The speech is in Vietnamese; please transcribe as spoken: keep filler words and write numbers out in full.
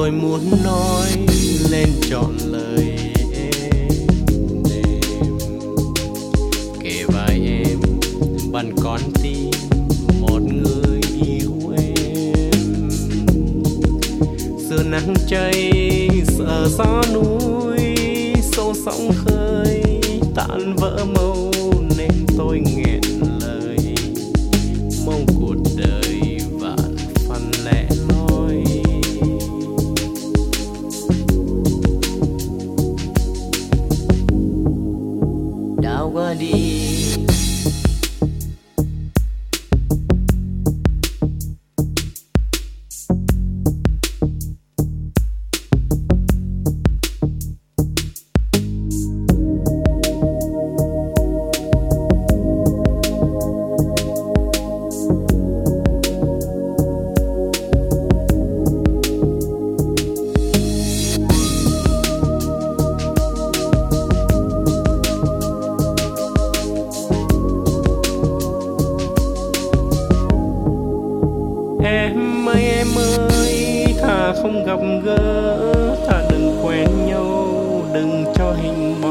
tôi muốn nói lên trọn lời êm đềm, kề vai em bằng con tim một người yêu em. Giữa nắng cháy sợ gió núi, sâu sóng khơi tan vỡ màu, nên tôi nghẹn lời mong cuộc đời vạn phần lẻ loi. Đã qua đi em ơi em ơi, thà không gặp gỡ, thà đừng quen nhau, đừng cho hình bóng